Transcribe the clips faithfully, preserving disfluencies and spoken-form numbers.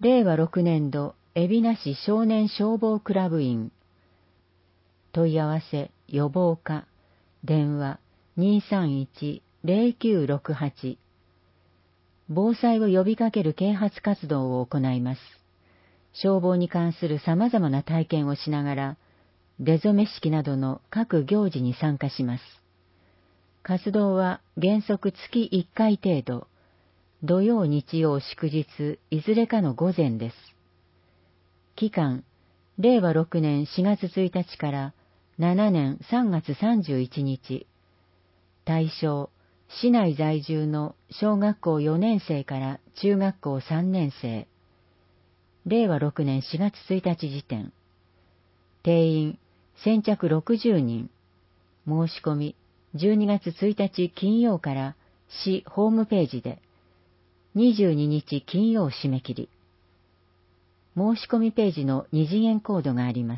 れいわろくねんど海老名市少年消防クラブ員。問い合わせ予防課電話 にーさんいちゼロきゅうろくはち。防災を呼びかける啓発活動を行います。消防に関する様々な体験をしながら、出初め式などの各行事に参加します。活動は原則月いっかい程度、土曜日曜祝日いずれかの午前です。期間、れいわろくねんしがつついたちからしちねんさんがつさんじゅういちにち。対象、市内在住の小学校よねんせいから中学校さんねんせい。れいわろくねんしがつついたち時点。定員、先着ろくじゅうにん。申し込み、じゅうにがつついたち金曜から市ホームページで、にじゅうににち金曜締め切り。申し込みページの二次元コードがあります。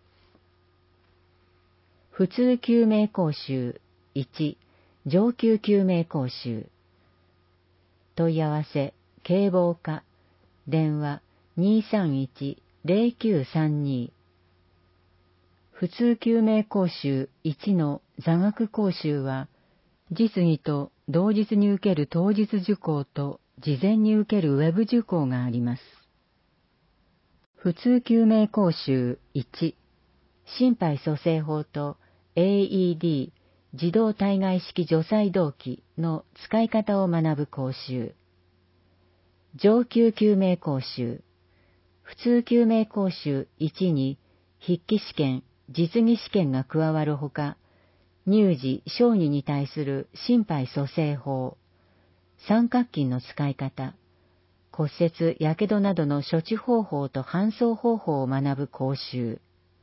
普通救命講習いち、上級救命講習。問い合わせ、警防課、電話 にーさんいちゼロきゅうさんに。普通救命講習いちの座学講習は、実技と同日に受ける当日受講と事前に受けるウェブ受講があります。普通救命講習いち、心肺蘇生法と エーイーディー 自動体外式除細動器の使い方を学ぶ講習。上級救命講習。普通救命講習いちに筆記試験、実技試験が加わるほか、乳児、小児に対する心肺蘇生法、三角筋の使い方、骨折、やけどなどの処置方法と搬送方法を学ぶ講習。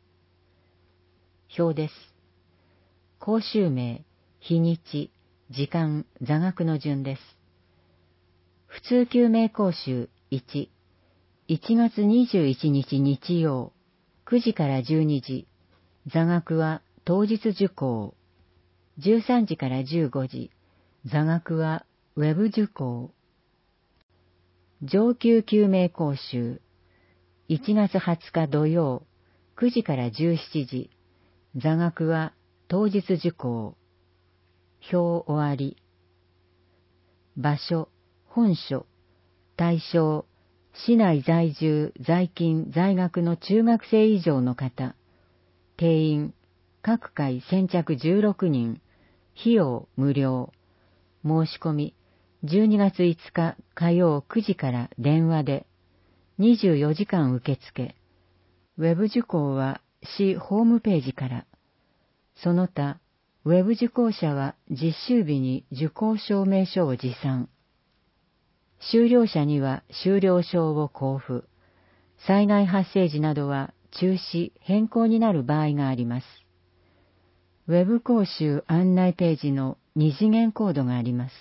表です。講習名、日にち、時間、座学の順です。普通救命講習いち、いちがつにじゅういちにち日曜、くじからじゅうにじ、座学は当日受講。じゅうさんじからじゅうごじ、座学はウェブ受講。上級救命講習、いちがつはつか土曜、くじからじゅうしちじ、座学は当日受講。表終わり。場所、本所、対象、市内在住、在勤、在学の中学生以上の方。定員、各回先着じゅうろくにん。費用無料。申し込み、じゅうにがついつか火曜くじから電話で、にじゅうよじかん受付。ウェブ受講は市ホームページから。その他、ウェブ受講者は実習日に受講証明書を持参。修了者には修了証を交付。災害発生時などは中止、変更になる場合があります。ウェブ講習案内ページの二次元コードがあります。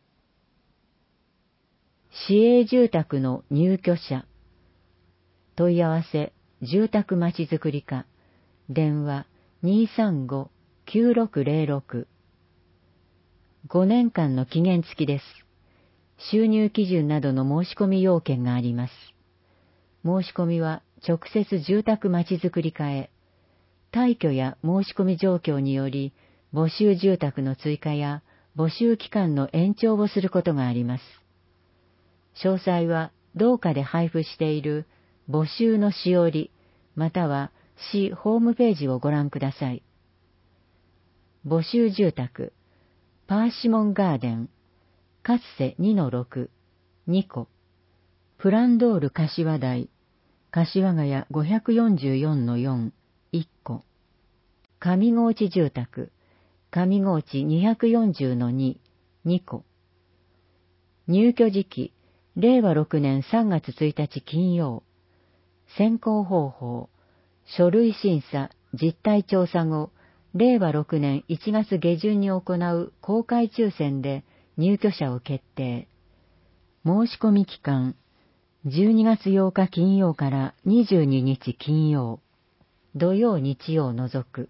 市営住宅の入居者。問い合わせ、住宅まちづくり課、電話 にーさんごきゅうろくゼロろく。ごねんかんの期限付きです。収入基準などの申し込み要件があります。申し込みは直接住宅まちづくり課へ。退去や申し込み状況により、募集住宅の追加や募集期間の延長をすることがあります。詳細は同課で配布している募集のしおり、または市ホームページをご覧ください。募集住宅、パーシモンガーデン、かつせ にのろく、にこ、プランドール柏台、柏ヶ谷 ごよんよんのよん、いっこ、上河内住宅、上河内 によんじゅうのに、にこ。入居時期、れいわろくねんさんがつついたち金曜。選考方法、書類審査、実態調査後、れいわろくねんいちがつげじゅんに行う公開抽選で入居者を決定。申し込み期間、じゅうにがつようか金曜からにじゅうににち金曜、土曜日曜除く。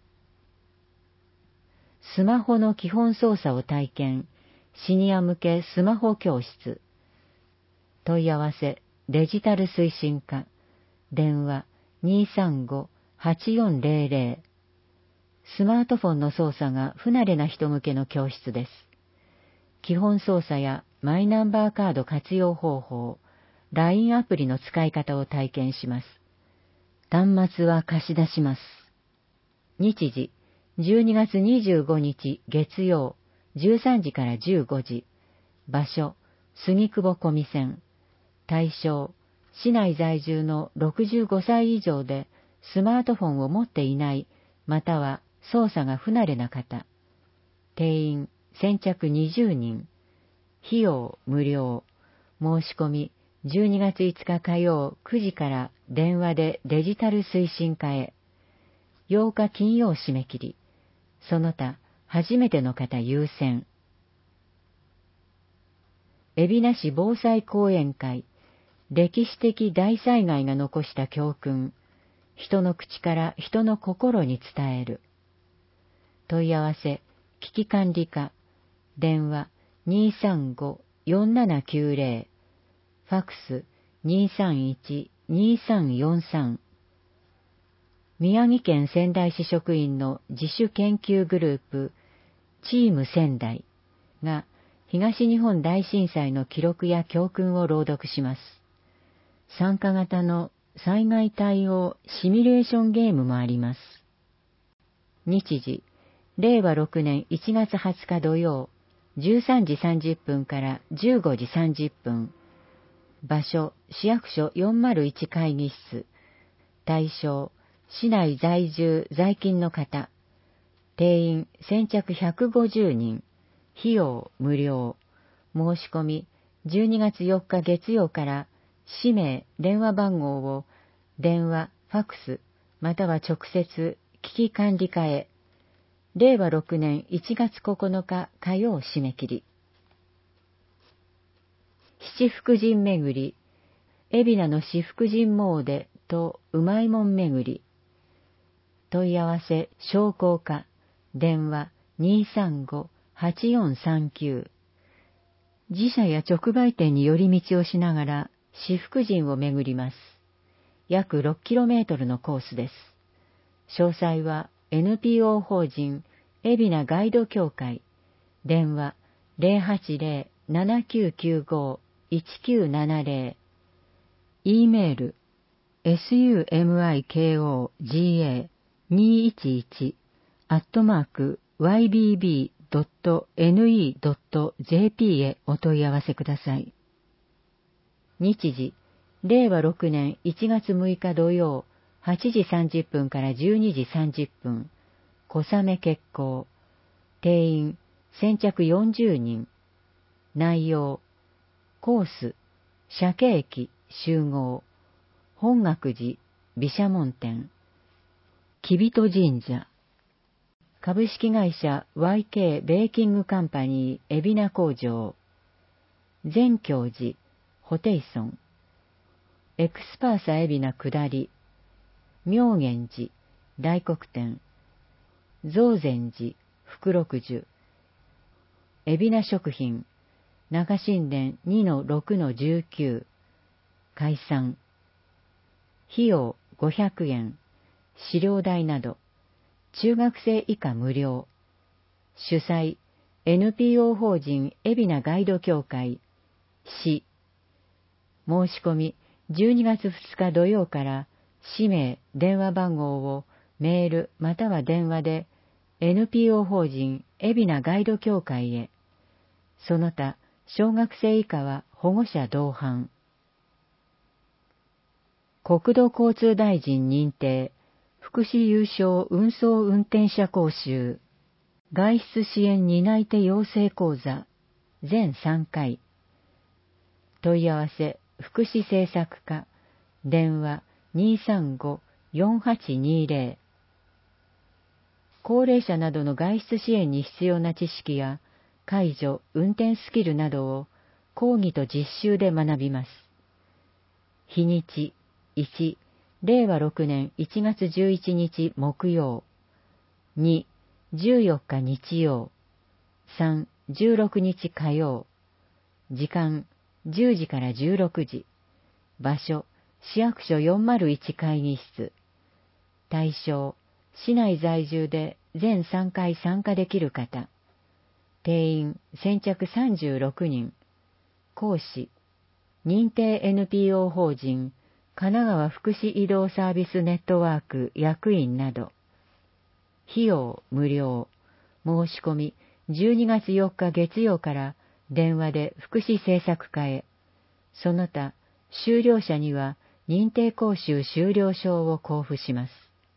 スマホの基本操作を体験、シニア向けスマホ教室。問い合わせ、 デジタル推進課、電話 にーさんご はちよんゼロゼロ。スマートフォンの操作が不慣れな人向けの教室です。基本操作やマイナンバーカード活用方法、ライン アプリの使い方を体験します。端末は貸し出します。日時、じゅうにがつにじゅうごにち月曜、じゅうさんじからじゅうごじ。場所、杉久保小見線。対象、市内在住のろくじゅうごさい以上でスマートフォンを持っていない、または操作が不慣れな方。定員、先着にじゅうにん。費用、無料。申し込み、じゅうにがついつか火曜くじから電話でデジタル推進課へ。ようか金曜締め切り。その他、初めての方優先。海老名市防災講演会、歴史的大災害が残した教訓、人の口から人の心に伝える。問い合わせ、危機管理課、電話 にーさんご よんななきゅうゼロ、ファックス にーさんいち にーさんよんさん。宮城県仙台市職員の自主研究グループ、チーム仙台が東日本大震災の記録や教訓を朗読します。参加型の災害対応シミュレーションゲームもあります。日時、れいわろくねんいちがつはつか土曜、じゅうさんじさんじゅっぷんからじゅうごじさんじゅっぷん。場所、市役所よんまるいち会議室。対象、市内在住在勤の方。定員、先着ひゃくごじゅうにん。費用、無料。申し込み、じゅうにがつよっか月曜から、氏名、電話番号を、電話、ファックス、または直接、危機管理課へ。れいわろくねんいちがつここのか火曜締め切り。七福神巡り、海老名の七福神詣とうまいもん巡り。問い合わせ、商工課、電話 にーさんご はちよんさんきゅう。自社や直売店に寄り道をしながら七福神を巡ります。約 ろっキロメートル のコースです。詳細は エヌピーオー 法人海老名ガイド協会、電話 ゼロはちゼロ ななきゅうきゅうご いちきゅうななゼロ、E メール エスユーエムアイケーオージーエーにーいちいち アットマーク ワイビービードットエヌイードットジェーピー へお問い合わせください。日時、れいわろくねんいちがつむいか土曜、はちじさんじゅっぷんからじゅうにじさんじゅっぷん、小雨決行。定員、先着よんじゅうにん。内容、コース、鮭駅集合、本覚寺、毘沙門天、木人神社、株式会社 ワイケー ベーキングカンパニー海老名工場、善教寺、ホテイソン、エクスパーサ海老名下り、妙源寺、大黒天、増禅寺、福六十、海老名食品、中新田 にのろくのじゅうきゅう、解散。費用ごひゃくえん、飼料代など、中学生以下無料。主催、エヌピーオー 法人海老名ガイド協会、市。申し込み、じゅうにがつふつか土曜から、氏名、電話番号をメールまたは電話で、エヌピーオー 法人海老名ガイド協会へ。その他、小学生以下は保護者同伴。国土交通大臣認定、福祉有償運送運転者講習、外出支援担い手養成講座、全さんかい。問い合わせ、福祉政策課、電話 にーさんご よんはちにゼロ。高齢者などの外出支援に必要な知識や、介助、運転スキルなどを講義と実習で学びます。日にち、いち、れいわろくねんいちがつじゅういちにち木曜、に、じゅうよっか日曜、さん、じゅうろくにち火曜、時間じゅうじからじゅうろくじ、 場所、市役所よんまるいち会議室。対象、市内在住で全さんかい参加できる方。定員先着さんじゅうろくにん。講師、認定 エヌピーオー 法人神奈川福祉移動サービスネットワーク役員など。費用無料。申し込みじゅうにがつよっか月曜から電話で福祉政策課へ。その他、修了者には認定講習修了証を交付します。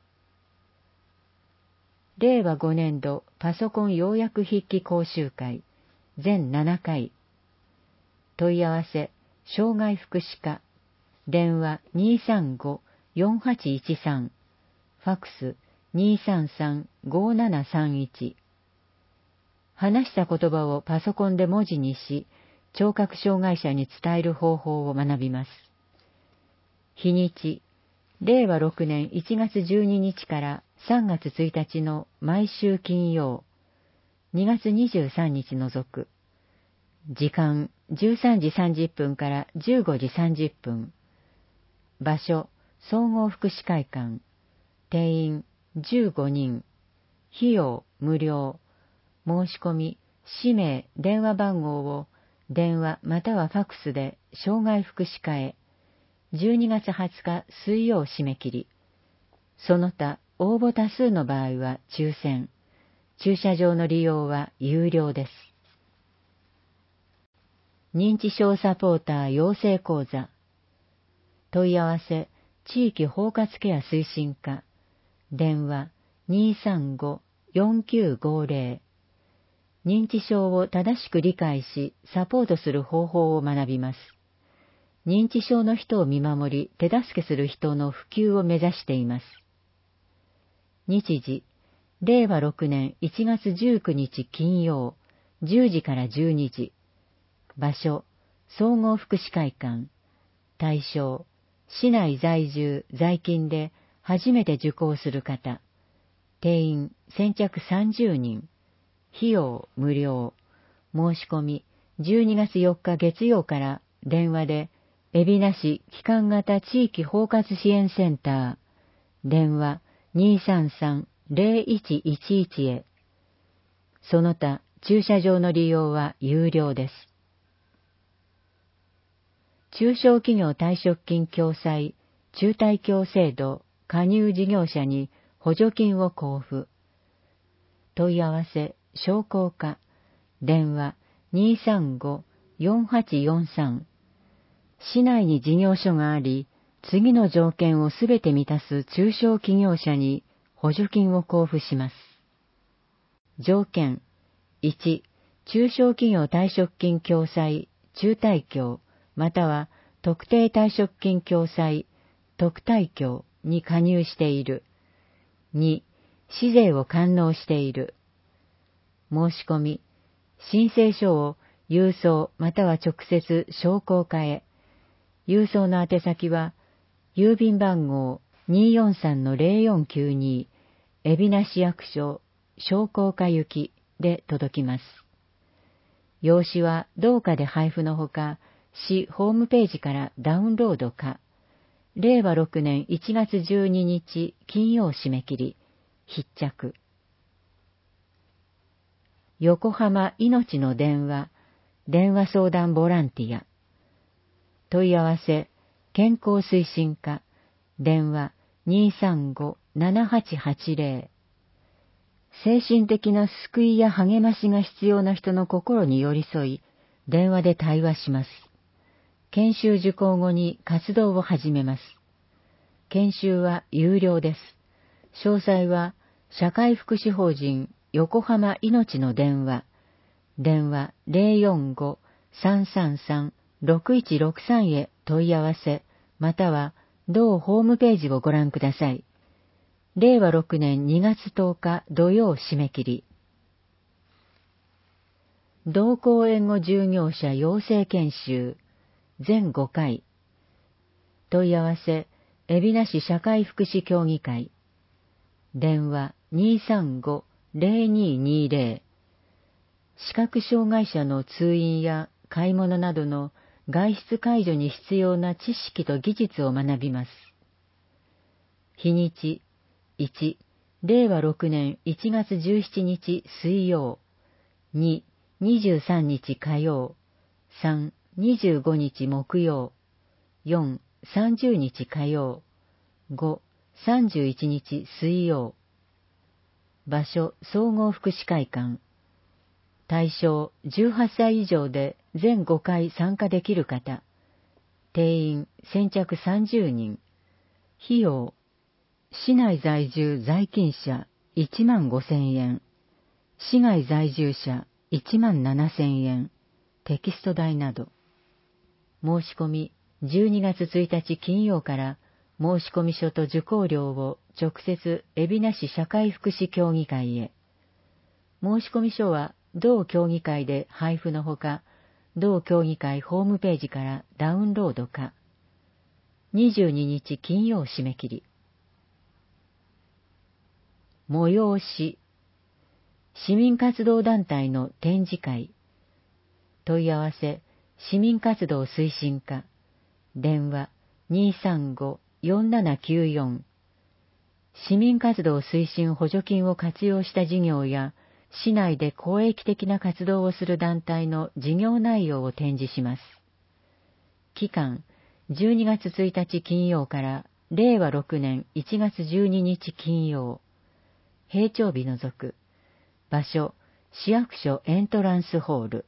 れいわごねんどパソコン要約筆記講習会全ななかい。問い合わせ、障害福祉課、電話 にーさんご よんはちいちさん、ファックス にーさんさん ごーななさんいち。話した言葉をパソコンで文字にし、聴覚障害者に伝える方法を学びます。日にち、れいわろくねんいちがつじゅうににちからさんがつついたちの毎週金曜、にがつにじゅうさんにち除く。時間、じゅうさんじさんじゅっぷんからじゅうごじさんじゅっぷん。場所、総合福祉会館。定員、じゅうごにん。費用、無料。申し込み、氏名、電話番号を電話またはファックスで障害福祉課へ。じゅうにがつはつか水曜締め切り。その他、応募多数の場合は抽選。駐車場の利用は有料です。認知症サポーター養成講座。問い合わせ、地域包括ケア推進課。電話 にーさんご よんきゅうごぜろ。認知症を正しく理解し、サポートする方法を学びます。認知症の人を見守り、手助けする人の普及を目指しています。日時、れいわろくねんいちがつじゅうくにち金曜、じゅうじからじゅうにじ。場所、総合福祉会館。対象、市内在住、在勤で初めて受講する方。定員、先着さんじゅうにん。費用、無料。申し込み、じゅうにがつよっか月曜から電話で、海老名市基幹型地域包括支援センター。電話 にーさんさん ぜろいちいちいち へ。その他、駐車場の利用は有料です。中小企業退職金共済、中退協制度、加入事業者に補助金を交付。問い合わせ、商工課、電話 にーさんご よんはちよんさん。市内に事業所があり、次の条件をすべて満たす中小企業者に補助金を交付します。条件、いち、中小企業退職金共済、中退協、または特定退職金共済、特退協に加入している。に、市税を完納している。申し込み、申請書を郵送または直接商工課へ。郵送の宛先は、郵便番号 にーよんさんのぜろよんきゅうに、海老名市役所、商工課行きで届きます。用紙は同課で配布のほか、市ホームページからダウンロードか。れいわろくねんいちがつじゅうににち金曜締め切り、必着。横浜いのちの電話、電話相談ボランティア。問い合わせ、健康推進課、電話 にーさんご ななはちはちぜろ。精神的な救いや励ましが必要な人の心に寄り添い、電話で対話します。研修受講後に活動を始めます。研修は有料です。詳細は、社会福祉法人横浜いのちの電話、電話 ぜろよんご さんさんさん ろくいちろくさん へ問い合わせ、または同ホームページをご覧ください。れいわろくねんにがつとおか土曜締め切り。同行援護従業者養成研修全ごかい。問い合わせ、海老名市社会福祉協議会。電話 にーさんご ぜろにーにーぜろ。視覚障害者の通院や買い物などの外出介助に必要な知識と技術を学びます。日にち、いち、れいわろくねんいちがつじゅうしちにち水曜、に、にじゅうさんにち火曜、さん、にじゅうごにち木曜、よん、さんじゅうにち火曜、ご、さんじゅういちにち水曜。場所、総合福祉会館。対象、じゅうはっさい以上で全ごかい参加できる方。定員、先着さんじゅうにん。費用、市内在住在勤者いちまんごせんえん。市外在住者いちまんななせんえん。テキスト代など。申し込み、じゅうにがつついたち金曜から申込書と受講料を直接海老名市社会福祉協議会へ。申込書は同協議会で配布のほか、同協議会ホームページからダウンロードか。にじゅうににち金曜締め切り。催し。市民活動団体の展示会。問い合わせ、市民活動推進課。電話 にーさんご よんななきゅうよん。市民活動推進補助金を活用した事業や、市内で公益的な活動をする団体の事業内容を展示します。期間、じゅうにがつついたち金曜かられいわろくねんいちがつじゅうににち金曜。閉庁日除く。場所、市役所エントランスホール。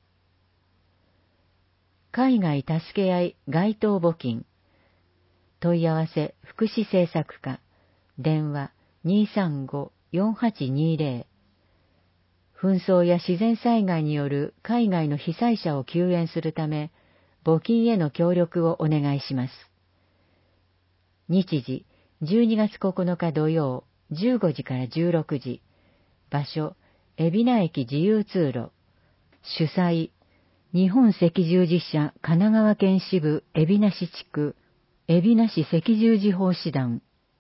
海外助け合い街頭募金。問い合わせ福祉政策課。電話 にーさんご よんはちにーぜろ。紛争や自然災害による海外の被災者を救援するため、募金への協力をお願いします。日時、じゅうにがつここのか土曜、じゅうごじからじゅうろくじ。場所、海老名駅自由通路。主催、日本赤十字社神奈川県支部海老名市地区、海老名市赤十字奉仕団。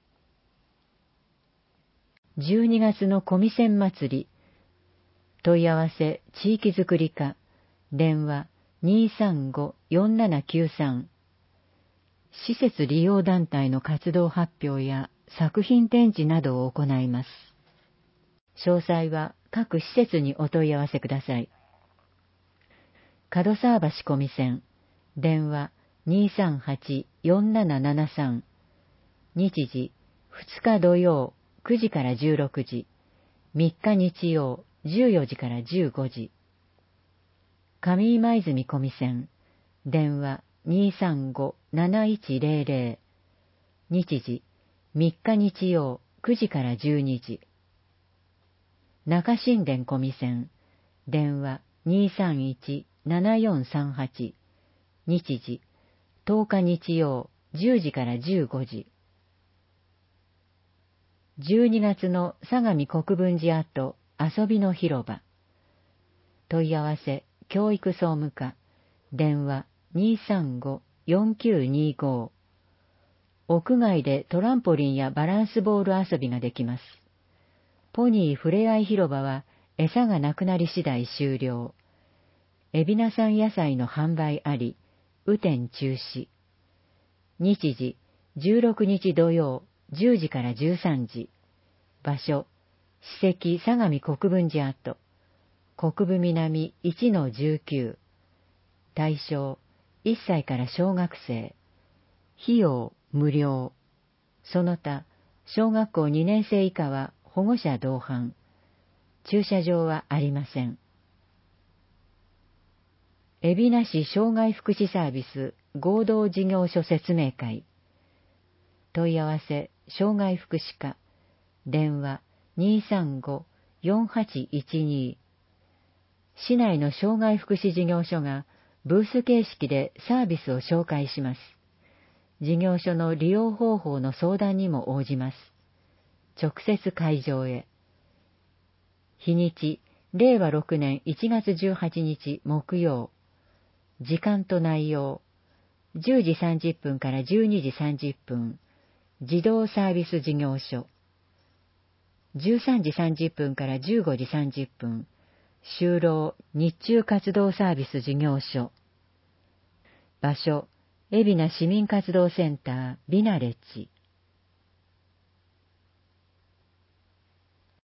じゅうにがつの小見線祭り。問い合わせ、地域づくり課。電話 にーさんご よんななきゅうさん。施設利用団体の活動発表や作品展示などを行います。詳細は各施設にお問い合わせください。門沢橋小見線。電話 にーさんはち よんななななさん。日時、ふつか土曜、くじからじゅうろくじ。みっか日曜、じゅうよじからじゅうごじ。上今泉小見線。電話 にーさんご なないちぜろぜろ。日時、みっか日曜、くじからじゅうにじ。中新田小見線。電話 にーさんいち ななよんさんはち。日時、とおか日曜、じゅうじからじゅうごじ。じゅうにがつの相模国分寺跡遊びの広場。問い合わせ、教育総務課。電話 にーさんご よんきゅうにーご。屋外でトランポリンやバランスボール遊びができます。ポニーふれあい広場は餌がなくなり次第終了。海老名産野菜の販売あり、雨天中止。日時、じゅうろくにち土曜、じゅうじからじゅうさんじ。場所、史跡相模国分寺跡。国分南 いちのじゅうきゅう。対象、いっさいから小学生。費用、無料。その他、小学校にねんせい以下は保護者同伴。駐車場はありません。海老名市障害福祉サービス合同事業所説明会。問い合わせ、障害福祉課。電話 にーさんご よんはちいちに。市内の障害福祉事業所がブース形式でサービスを紹介します。事業所の利用方法の相談にも応じます。直接会場へ。日にち、れいわろくねんいちがつじゅうはちにち木曜。時間と内容、じゅうじさんじゅっぷんからじゅうにじさんじゅっぷん、児童サービス事業所。じゅうさんじさんじゅっぷんからじゅうごじさんじゅっぷん、就労日中活動サービス事業所。 場所、海老名市民活動センター、ビナレッジ。